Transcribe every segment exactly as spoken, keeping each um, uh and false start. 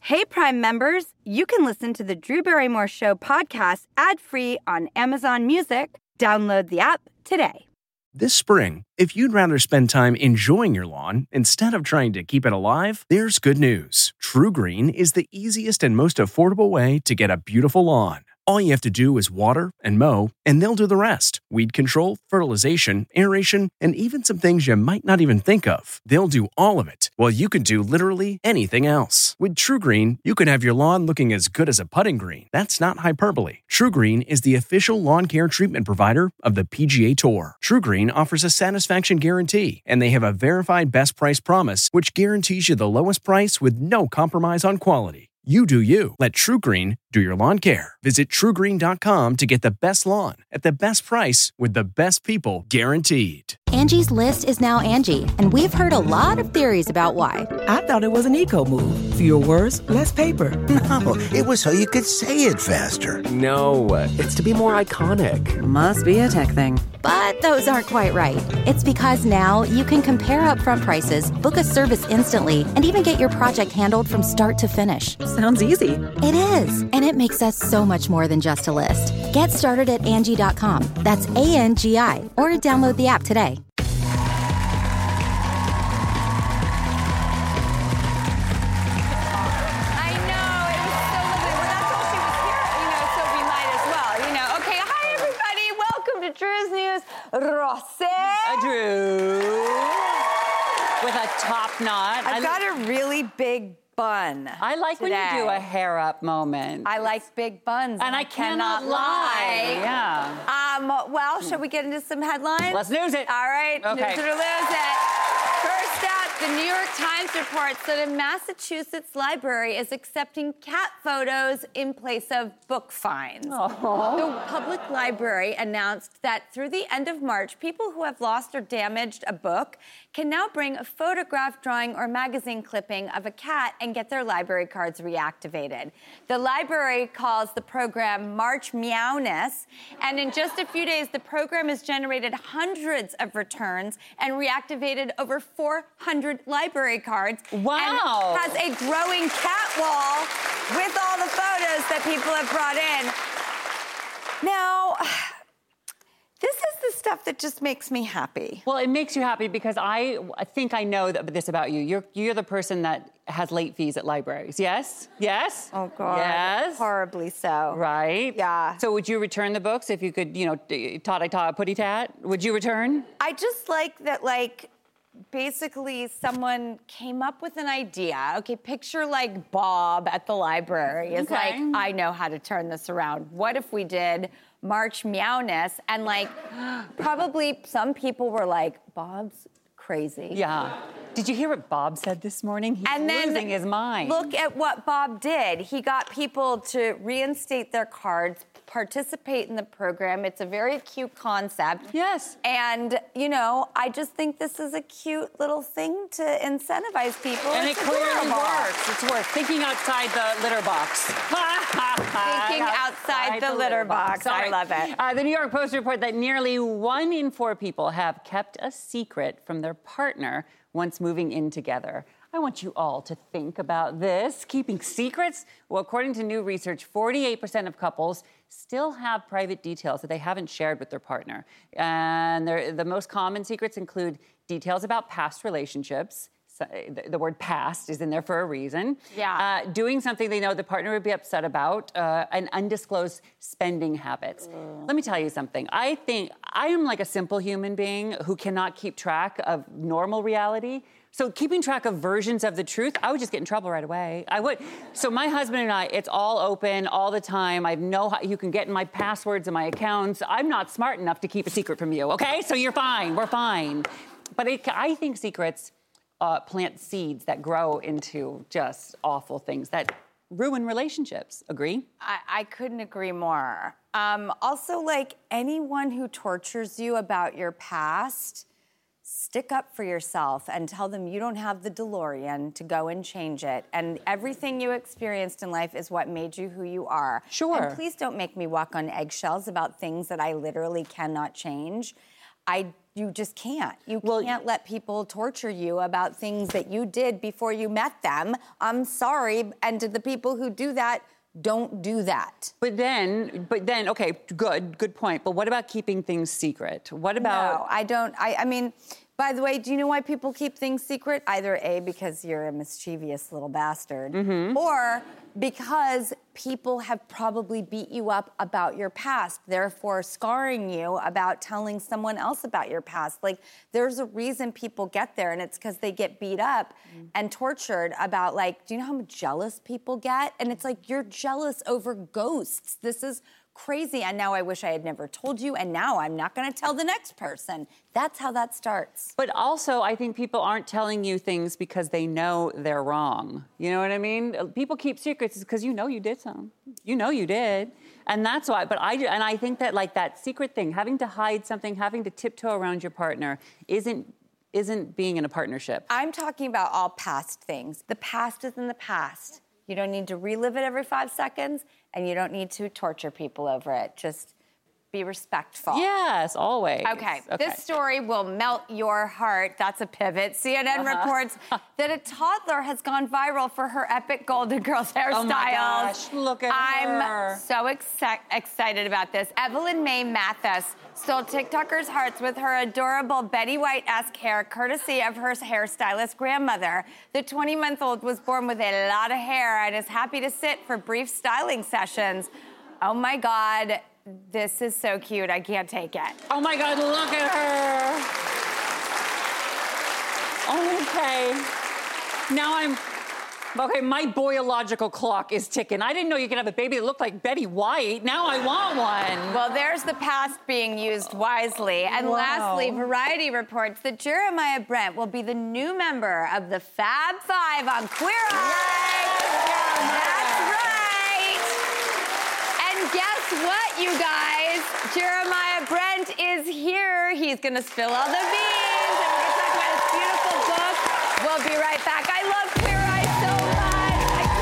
Hey, Prime members, you can listen to the Drew Barrymore Show podcast ad-free on Amazon Music. Download the app today. This spring, if you'd rather spend time enjoying your lawn instead of trying to keep it alive, there's good news. True Green is the easiest and most affordable way to get a beautiful lawn. All you have to do is water and mow, and they'll do the rest. Weed control, fertilization, aeration, and even some things you might not even think of. They'll do all of it, while you can do literally anything else. With True Green, you can have your lawn looking as good as a putting green. That's not hyperbole. True Green is the official lawn care treatment provider of the P G A Tour. True Green offers a satisfaction guarantee, and they have a verified best price promise, which guarantees you the lowest price with no compromise on quality. You do you. Let True Green do your lawn care. Visit true green dot com to get the best lawn at the best price with the best people guaranteed. Angie's List is now Angie, and we've heard a lot of theories about why. I thought it was an eco move. Fewer words, less paper. No, it was so you could say it faster. No, it's to be more iconic. Must be a tech thing. But those aren't quite right. It's because now you can compare upfront prices, book a service instantly, and even get your project handled from start to finish. Sounds easy. It is, and it makes us so much more than just a list. Get started at Angie dot com. That's A N G I, or download the app today. Rosé. Drew. With a top knot. I've I got a really big bun. I like today. when you do a hair up moment. I like big buns. And, and I, I cannot, cannot lie. lie. Yeah. Um, well, shall we get into some headlines? Let's news it. All right. Okay. News it or lose it. First up, the New York Times reports that a Massachusetts library is accepting cat photos in place of book fines. Aww. The public library announced that through the end of March, people who have lost or damaged a book can now bring a photograph, drawing, or magazine clipping of a cat and get their library cards reactivated. The library calls the program March Meowness, and in just a few days, the program has generated hundreds of returns and reactivated over four hundred library cards. Wow. And has a growing cat wall with all the photos that people have brought in. Now, this is the stuff that just makes me happy. Well, it makes you happy because I, I think I know that, this about you. You're, you're the person that has late fees at libraries. Yes? Yes? Oh, God. Yes? Horribly so. Right? Yeah. So would you return the books if you could, you know, tata-ta, putty-tat? Would you return? I just like that, like, basically someone came up with an idea. Okay, picture like Bob at the library is okay. like, I know how to turn this around. What if we did March Meowness? And like, probably some people were like, Bob's crazy. Yeah. Did you hear what Bob said this morning? He's and then losing his mind. Look at what Bob did. He got people to reinstate their cards, participate in the program. It's a very cute concept. Yes. And, you know, I just think this is a cute little thing to incentivize people. And it's it clearly works. It's worth thinking outside the litter box. Thinking outside the, the litter, litter box. box. I love it. Uh, the New York Post report that nearly one in four people have kept a secret from their partner once moving in together. I want you all to think about this. Keeping secrets? Well, according to new research, forty-eight percent of couples still have private details that they haven't shared with their partner. And the most common secrets include details about past relationships. So the word past is in there for a reason. Yeah. Uh, doing something they know the partner would be upset about, uh, and undisclosed spending habits. Mm. Let me tell you something. I think I am like a simple human being who cannot keep track of normal reality. So keeping track of versions of the truth, I would just get in trouble right away. I would. So my husband and I, it's all open all the time. I know how you can get in my passwords and my accounts. I'm not smart enough to keep a secret from you, okay? So you're fine. We're fine. But it, I think secrets uh, plant seeds that grow into just awful things that ruin relationships. Agree? I, I couldn't agree more. Um, also, like, anyone who tortures you about your past, stick up for yourself and tell them you don't have the DeLorean to go and change it. And everything you experienced in life is what made you who you are. Sure. And please don't make me walk on eggshells about things that I literally cannot change. I you just can't. You Well, can't let people torture you about things that you did before you met them. I'm sorry, and to the people who do that, don't do that. But then, but then, okay, good, good point. But what about keeping things secret? What about? No, I don't. I, I mean, by the way, do you know why people keep things secret? Either A, because you're a mischievous little bastard, Mm-hmm. or because people have probably beat you up about your past, therefore scarring you about telling someone else about your past. Like, there's a reason people get there, and it's because they get beat up mm. and tortured about, like, do you know how jealous people get? And it's like, you're jealous over ghosts. This is crazy, and now I wish I had never told you, and now I'm not going to tell the next person. That's how that starts. But also, I think people aren't telling you things because they know they're wrong. You know what I mean? People keep secrets because you know you did something. You know you did. And that's why, but I, and I think that like that secret thing, having to hide something, having to tiptoe around your partner isn't isn't being in a partnership. I'm talking about all past things. The past is in the past. You don't need to relive it every five seconds, and you don't need to torture people over it. Just be respectful. Yes, always. Okay, okay. This story will melt your heart. That's a pivot. C N N uh-huh. reports that a toddler has gone viral for her epic Golden Girls hairstyles. Oh my gosh, look at I'm her. I'm so exci- excited about this. Evelyn Mae Mathis stole TikTokers' hearts with her adorable Betty White-esque hair, courtesy of her hairstylist grandmother. The twenty-month-old was born with a lot of hair and is happy to sit for brief styling sessions. Oh my God. This is so cute. I can't take it. Oh my God, look at her. Okay. Now I'm, okay, my biological clock is ticking. I didn't know you could have a baby that looked like Betty White. Now I want one. Well, there's the past being used wisely. And Wow. lastly, Variety reports that Jeremiah Brent will be the new member of the Fab Five on Queer Eye. That's right. And guess what, you guys? Jeremiah Brent is here. He's going to spill all the beans, and we're going to talk about his beautiful book. We'll be right back. I love Queer Eye so much.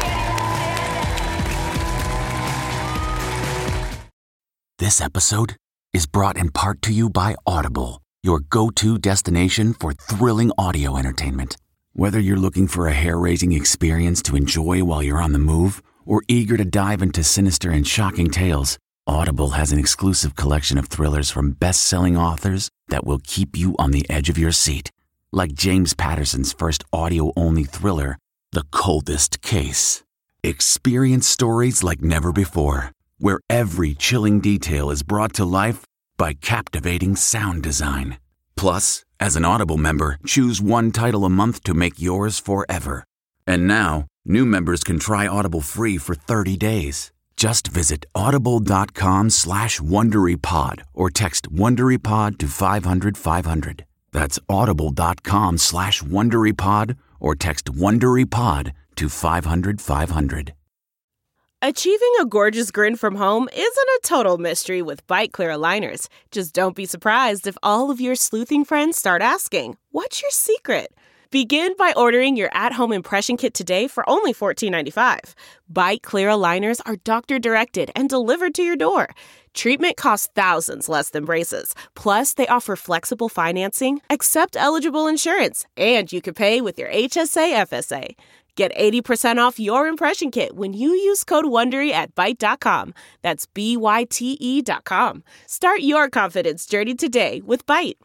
I can't even stand it. This episode is brought in part to you by Audible, your go-to destination for thrilling audio entertainment. Whether you're looking for a hair-raising experience to enjoy while you're on the move, or eager to dive into sinister and shocking tales, Audible has an exclusive collection of thrillers from best-selling authors that will keep you on the edge of your seat. Like James Patterson's first audio-only thriller, The Coldest Case. Experience stories like never before, where every chilling detail is brought to life by captivating sound design. Plus, as an Audible member, choose one title a month to make yours forever. And now, new members can try Audible free for thirty days. Just visit audible.com slash WonderyPod or text WonderyPod to five hundred five hundred. That's audible.com slash WonderyPod or text WonderyPod to five hundred five hundred. Achieving a gorgeous grin from home isn't a total mystery with Byte Clear aligners. Just don't be surprised if all of your sleuthing friends start asking, "What's your secret?" Begin by ordering your at-home impression kit today for only fourteen ninety-five. Byte Clear aligners are doctor-directed and delivered to your door. Treatment costs thousands less than braces. Plus, they offer flexible financing, accept eligible insurance, and you can pay with your H S A F S A. Get eighty percent off your impression kit when you use code WONDERY at byte dot com. That's B Y T E dot com. Start your confidence journey today with Byte.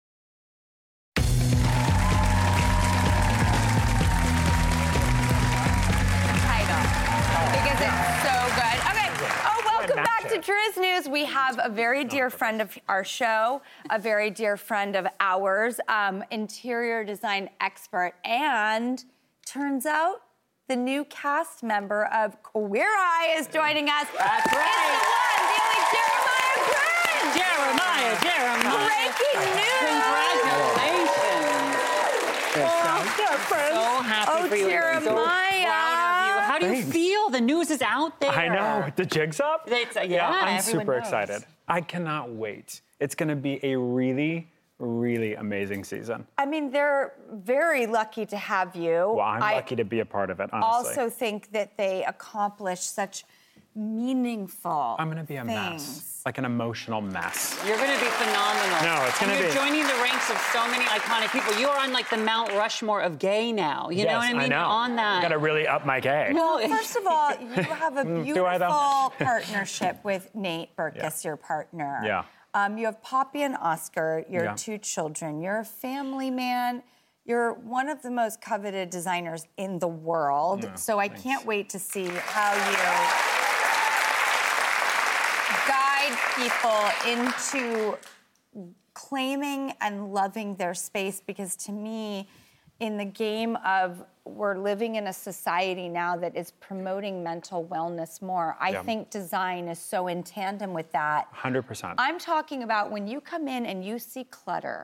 Back to Drew's News, we have a very dear friend of our show, a very dear friend of ours, um, interior design expert, and turns out the new cast member of Queer Eye is joining us. That's right. It's the one, the only Jeremiah Brent. Jeremiah, Jeremiah. Breaking news. Congratulations. Oh, so happy oh, for you. Jeremiah. So proud of you. How do you Thanks. feel? The news is out there. I know. The jig's up? It's, uh, yeah, yeah, I'm everyone super knows. excited. I cannot wait. It's going to be a really, really amazing season. I mean, they're very lucky to have you. Well, I'm I lucky to be a part of it, honestly. also think that they accomplish such meaningful I'm gonna be a things. mess, like an emotional mess. You're going to be phenomenal. No, it's going and to be. You're joining the ranks of so many iconic people. You are on like the Mount Rushmore of gay now. You yes, know what I mean? I know. You're on that. Got to really up my gay. Well, first of all, you have a Do I, though? beautiful partnership with Nate Berkus, Yeah. your partner. Yeah. Um, you have Poppy and Oscar, your Yeah. two children. You're a family man. You're one of the most coveted designers in the world. Yeah, so I thanks. can't wait to see how you guide people into claiming and loving their space, because to me, in the game of we're living in a society now that is promoting mental wellness more, I Yeah. think design is so in tandem with that. one hundred percent. I'm talking about when you come in and you see clutter,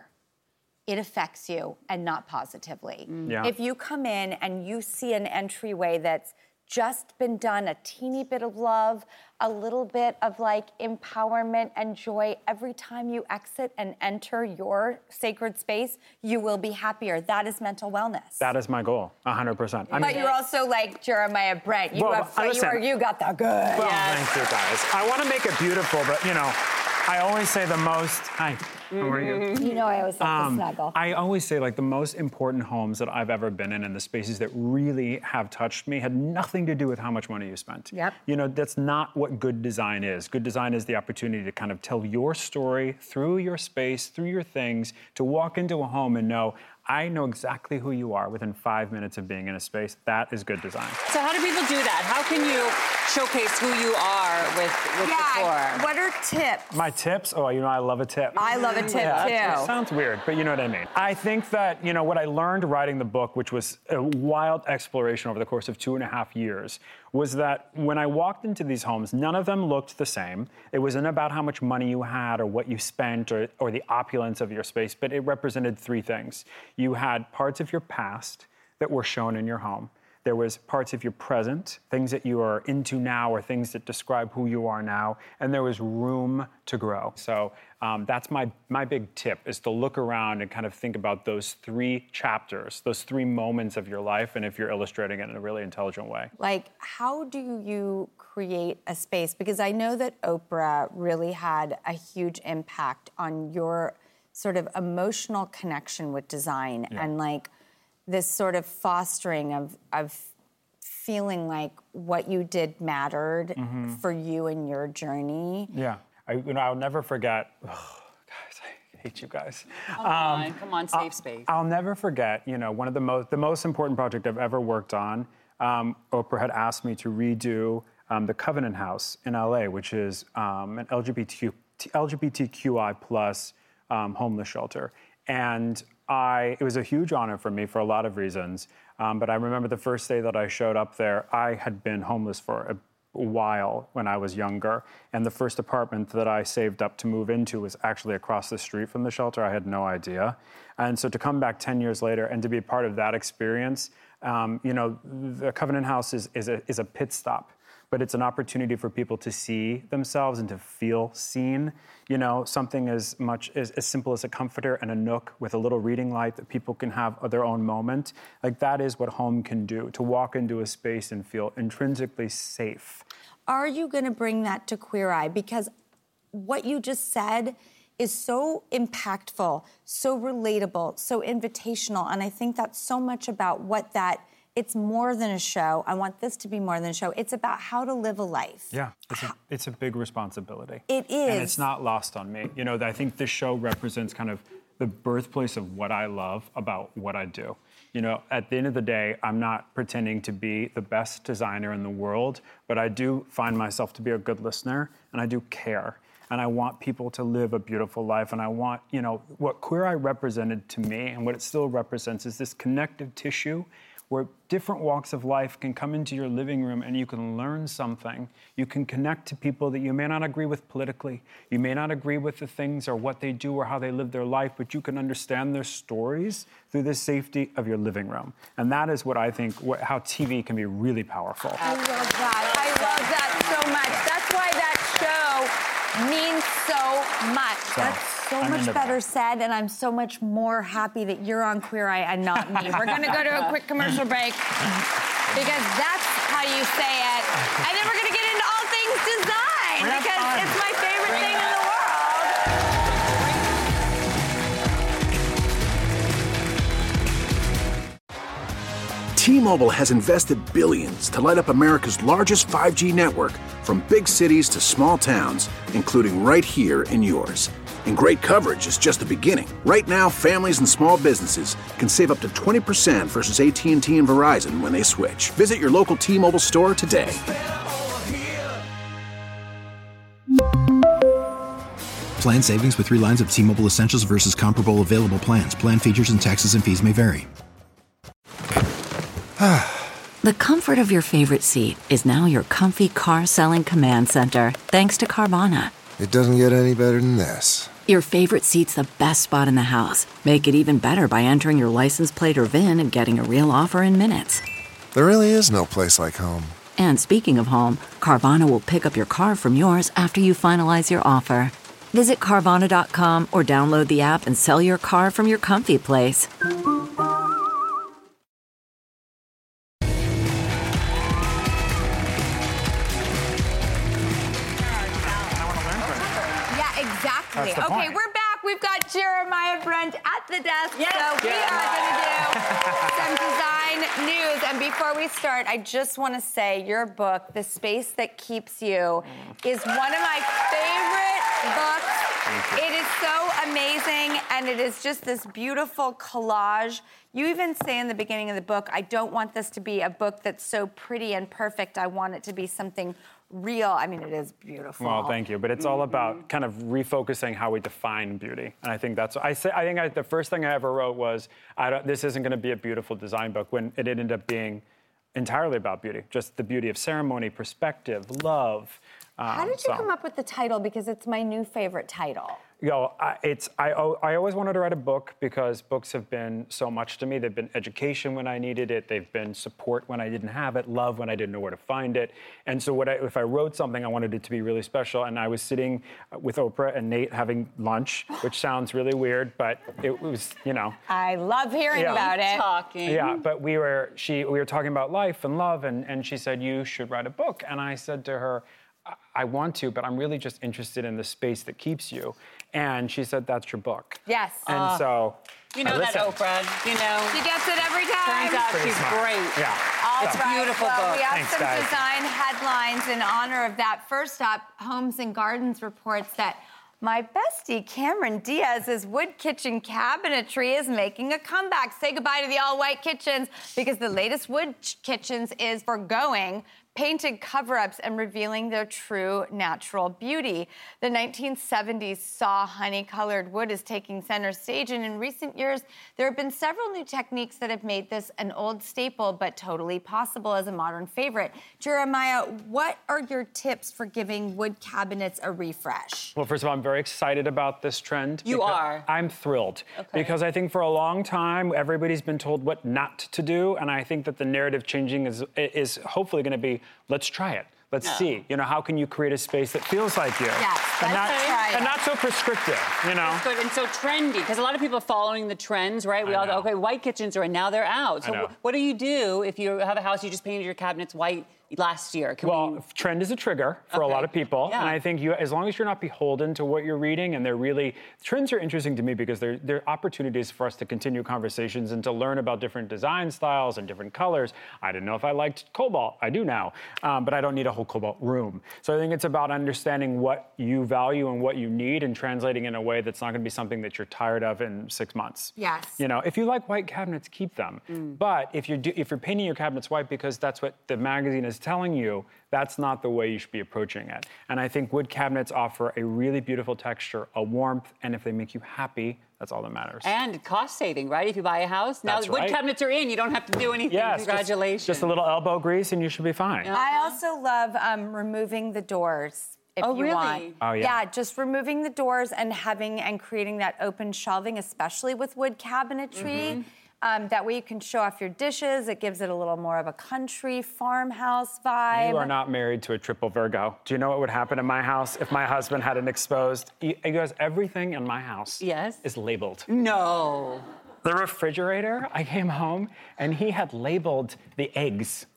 it affects you and not positively. Yeah. If you come in and you see an entryway that's just been done, a teeny bit of love, a little bit of like empowerment and joy every time you exit and enter your sacred space, you will be happier. That is mental wellness. That is my goal, one hundred percent. I but mean, you're also like Jeremiah Brent. You Well, have uh, you, listen. are, you got the good. Well, Yes. thank you guys. I want to make it beautiful, but you know, I always say the most. Hi, how are you? You know I always love to snuggle. I always say like the most important homes that I've ever been in, and the spaces that really have touched me, had nothing to do with how much money you spent. Yep. You know, that's not what good design is. Good design is the opportunity to kind of tell your story through your space, through your things, to walk into a home and know, I know exactly who you are within five minutes of being in a space. That is good design. So how do people do that? How can you showcase who you are with, with the floor? Yeah, what are tips? My tips? Oh, you know, I love a tip. I love a tip Yeah, too. it sounds weird, but you know what I mean. I think that, you know, what I learned writing the book, which was a wild exploration over the course of two and a half years, was that when I walked into these homes, none of them looked the same. It wasn't about how much money you had or what you spent or, or the opulence of your space, but it represented three things. You had parts of your past that were shown in your home. There was parts of your present, things that you are into now or things that describe who you are now, and there was room to grow. So um, that's my, my big tip, is to look around and kind of think about those three chapters, those three moments of your life, and if you're illustrating it in a really intelligent way. Like, how do you create a space? Because I know that Oprah really had a huge impact on your sort of emotional connection with design Yeah. and like this sort of fostering of, of feeling like what you did mattered Mm-hmm. for you and your journey. Yeah, I, you know, I'll never forget. Oh, guys, I hate you guys. Come on, come on, safe space. I'll never forget. You know, one of the most the most important project I've ever worked on. Um, Oprah had asked me to redo um, the Covenant House in L A, which is um, an L G B T Q, L G B T Q I plus um, homeless shelter, and I, it was a huge honor for me for a lot of reasons, um, but I remember the first day that I showed up there, I had been homeless for a while when I was younger, and the first apartment that I saved up to move into was actually across the street from the shelter. I had no idea. And so to come back ten years later and to be a part of that experience, um, you know, the Covenant House is, is, a, is a pit stop, but it's an opportunity for people to see themselves and to feel seen. You know, something as much as, as simple as a comforter and a nook with a little reading light that people can have their own moment. Like, that is what home can do, to walk into a space and feel intrinsically safe. Are you going to bring that to Queer Eye? Because what you just said is so impactful, so relatable, so invitational, and I think that's so much about what that. It's more than a show. I want this to be more than a show. It's about how to live a life. Yeah, it's a, it's a big responsibility. It is. And it's not lost on me. You know, I think this show represents kind of the birthplace of what I love about what I do. You know, at the end of the day, I'm not pretending to be the best designer in the world, but I do find myself to be a good listener, and I do care. And I want people to live a beautiful life, and I want, you know, what Queer Eye represented to me, and what it still represents, is this connective tissue where different walks of life can come into your living room and you can learn something. You can connect to people that you may not agree with politically. You may not agree with the things or what they do or how they live their life, but you can understand their stories through the safety of your living room. And that is what I think, what, how T V can be really powerful. I love that. I love that so much. That's why that show means so much. So, That's so I'm much into better that. said, and I'm so much more happy that you're on Queer Eye and not me. We're gonna go to a quick commercial break because that's how you say it. And then we're gonna get into all things T-Mobile has invested billions to light up America's largest five G network, from big cities to small towns, including right here in yours. And great coverage is just the beginning. Right now, families and small businesses can save up to twenty percent versus A T and T and Verizon when they switch. Visit your local T-Mobile store today. Plan savings with three lines of T-Mobile Essentials versus comparable available plans. Plan features and taxes and fees may vary. The comfort of your favorite seat is now your comfy car selling command center, thanks to Carvana. It doesn't get any better than this. Your favorite seat's the best spot in the house. Make it even better by entering your license plate or V I N and getting a real offer in minutes. There really is no place like home. And speaking of home, Carvana will pick up your car from yours after you finalize your offer. Visit Carvana dot com or download the app and sell your car from your comfy place. Exactly. Okay, point. We're back. We've got Jeremiah Brent at the desk. Yes. So we are going to do some design news. And before we start, I just want to say your book, The Space That Keeps You, is one of my favorite books. It is so amazing, and it is just this beautiful collage. You even say in the beginning of the book, I don't want this to be a book that's so pretty and perfect. I want it to be something real. I mean, it is beautiful. Well, thank you. But it's all about kind of refocusing how we define beauty. And I think that's, I say, I think I, the first thing I ever wrote was, I don't, this isn't going to be a beautiful design book, when it ended up being entirely about beauty. Just the beauty of ceremony, perspective, love. Um, How did you so. come up with the title? Because it's my new favorite title. You know, I, it's, I, I always wanted to write a book because books have been so much to me. They've been education when I needed it. They've been support when I didn't have it, love when I didn't know where to find it. And so what I, if I wrote something, I wanted it to be really special. And I was sitting with Oprah and Nate having lunch, which sounds really weird, but it was, you know. I love hearing yeah. about it. Talking. Yeah, but we were, she, we were talking about life and love, and, and she said, you should write a book. And I said to her, I want to, but I'm really just interested in the space that keeps you. And she said, that's your book. Yes. And uh, so You know that Oprah, you know. She gets it every time. Turns out Pretty she's smart. great. Yeah. All It's a right. beautiful well, book. We have Thanks, some guys. design headlines in honor of that. First up, Homes and Gardens reports that my bestie Cameron Diaz's wood kitchen cabinetry is making a comeback. Say goodbye to the all-white kitchens, because the latest wood kitchens is forgoing painted cover-ups and revealing their true natural beauty. The nineteen seventies saw honey-colored wood is taking center stage, and in recent years, there have been several new techniques that have made this an old staple, but totally possible as a modern favorite. Jeremiah, what are your tips for giving wood cabinets a refresh? Well, first of all, I'm very excited about this trend. You are. I'm thrilled. Okay. Because I think for a long time, everybody's been told what not to do, and I think that the narrative changing is, is hopefully going to be, let's try it. Let's No. see. You know, how can you create a space that feels like you? Yes, and not, let's try and it. not so prescriptive, you know? That's good and so trendy, because a lot of people are following the trends, right? We I all know. okay, white kitchens are in, now they're out. So I know. wh- what do you do if you have a house, you just painted your cabinets white last year? Can Well, we... trend is a trigger for a Okay. lot of people, Yeah. and I think you, as long as you're not beholden to what you're reading, and they're really, trends are interesting to me because they're, they're opportunities for us to continue conversations and to learn about different design styles and different colors. I didn't know if I liked cobalt. I do now, um, but I don't need a whole cobalt room. So I think it's about understanding what you value and what you need, and translating in a way that's not going to be something that you're tired of in six months. Yes. You know, if you like white cabinets, keep them. Mm. But if you're do, if you're painting your cabinets white because that's what the magazine is telling you, that's not the way you should be approaching it. And I think wood cabinets offer a really beautiful texture, a warmth, and if they make you happy, that's all that matters. And cost saving, right? If you buy a house, now That's the wood right. cabinets are in. You don't have to do anything. Yes, just- Congratulations. Just, a little elbow grease and you should be fine. Yeah. I also love um, removing the doors. If Oh, you really? want. Oh, yeah. Yeah, just removing the doors and having and creating that open shelving, especially with wood cabinetry. Mm-hmm. Um, that way you can show off your dishes. It gives it a little more of a country farmhouse vibe. You are not married to a triple Virgo. Do you know what would happen in my house if my husband had an exposed? He, he goes, everything in my house Yes. is labeled. No. The refrigerator, I came home and he had labeled the eggs.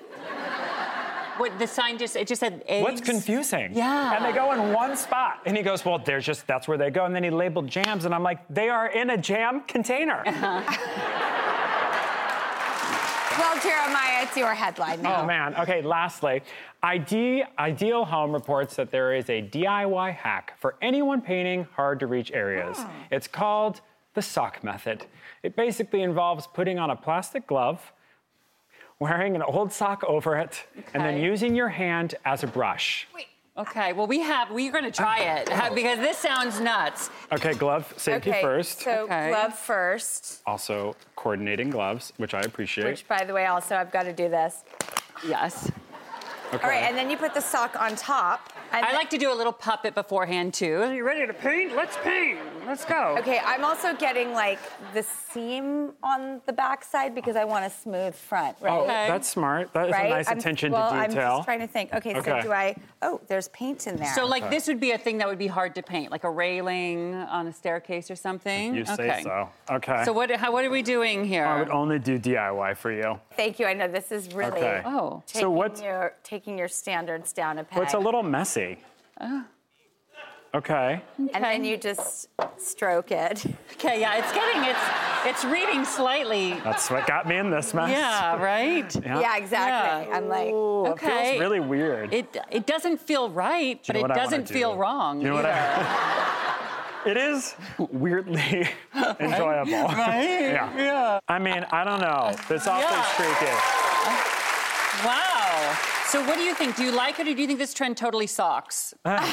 What, the sign just, it just said eggs? What's confusing? Yeah. And they go in one spot. And he goes, well, there's just, that's where they go. And then he labeled jams. And I'm like, they are in a jam container. Well, Well, Jeremiah, it's your headline now. Oh, man. Okay, lastly, Ide- Ideal Home reports that there is a D I Y hack for anyone painting hard-to-reach areas. Oh. It's called the sock method. It basically involves putting on a plastic glove, wearing an old sock over it, okay. and then using your hand as a brush. Wait. Okay, well, we have, we're going to try it because this sounds nuts. Okay, glove safety okay, first. So okay. glove first. Also, coordinating gloves, which I appreciate. Which, by the way, also, I've got to do this. Yes. Okay. All right, and then you put the sock on top. And I like to do a little puppet beforehand, too. Are you ready to paint? Let's paint. Let's go. Okay, I'm also getting, like, the seam on the backside because I want a smooth front, right? Oh, that's smart. That is right? a nice I'm, attention well, to detail. I'm just trying to think. Okay, okay, so do I... Oh, there's paint in there. So, like, okay. this would be a thing that would be hard to paint, like a railing on a staircase or something? You say okay. so. Okay. So what, how, what are we doing here? I would only do D I Y for you. Thank you. I know this is really... Okay. Oh. Taking so what's... Your, taking your standards down a peg. Well, it's a little messy. Oh. Okay. And then you just stroke it. Okay, yeah, it's getting, it's it's reading slightly. That's what got me in this mess. Yeah, right? Yeah, yeah exactly. Yeah. I'm like, Ooh, okay. It feels really weird. It it doesn't feel right, but it doesn't feel do? wrong You know either. What I, it is weirdly enjoyable. Right? yeah. Yeah. I mean, I don't know. It's awfully yeah. streaky. Wow. So what do you think? Do you like it, or do you think this trend totally sucks? Would Ed,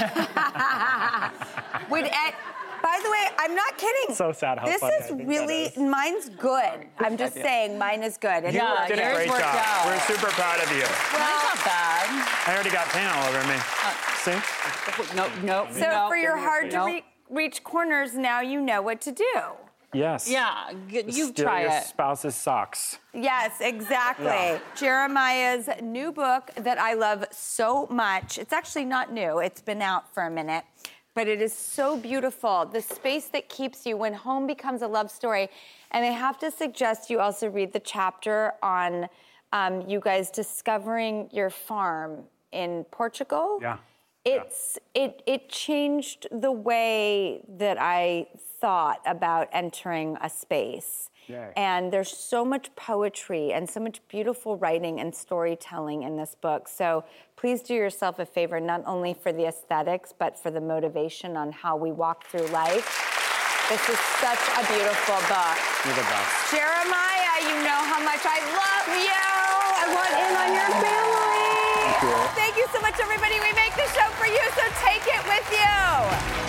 by the way, I'm not kidding. So sad how this funny is I think really, that is. Mine's good. I'm just saying, mine is good. And You yeah, did a great job. Out. We're super proud of you. Well, that's not bad. I already got paint all over me. Uh, See? No, no, So no. for your hard to no. re- reach corners, now you know what to do. Yes. Yeah, g- you Steal try your it. spouse's socks. Yes, exactly. Yeah. Jeremiah's new book that I love so much. It's actually not new. It's been out for a minute. But it is so beautiful. The space that keeps you when home becomes a love story. And I have to suggest you also read the chapter on um, you guys discovering your farm in Portugal. Yeah. It's it it changed the way that I thought about entering a space. Yay. And there's so much poetry and so much beautiful writing and storytelling in this book. So please do yourself a favor, not only for the aesthetics, but for the motivation on how we walk through life. This is such a beautiful book. You're the best. Jeremiah, you know how much I love you. I want in on your family. Thank you. Thank you so much, everybody. We make the show for you, so take it with you.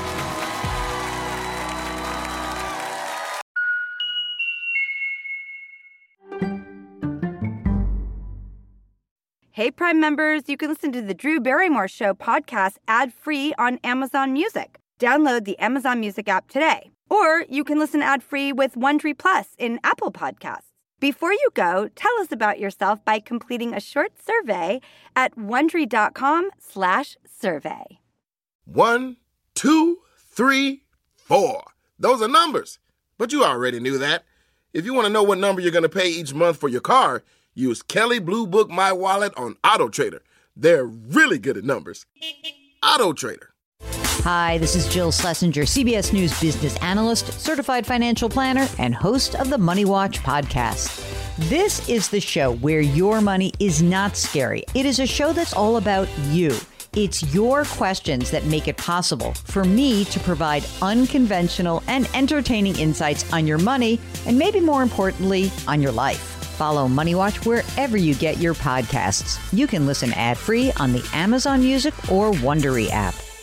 Hey, Prime members, you can listen to the Drew Barrymore Show podcast ad-free on Amazon Music. Download the Amazon Music app today. Or you can listen ad-free with Wondery Plus in Apple Podcasts. Before you go, tell us about yourself by completing a short survey at Wondery.com slash survey. One, two, three, four. Those are numbers. But you already knew that. If you want to know what number you're going to pay each month for your car, use Kelley Blue Book My Wallet on AutoTrader. They're really good at numbers. AutoTrader. Hi, this is Jill Schlesinger, C B S News business analyst, certified financial planner, and host of the Money Watch podcast. This is the show where your money is not scary. It is a show that's all about you. It's your questions that make it possible for me to provide unconventional and entertaining insights on your money, and maybe more importantly, on your life. Follow Money Watch wherever you get your podcasts. You can listen ad-free on the Amazon Music or Wondery app.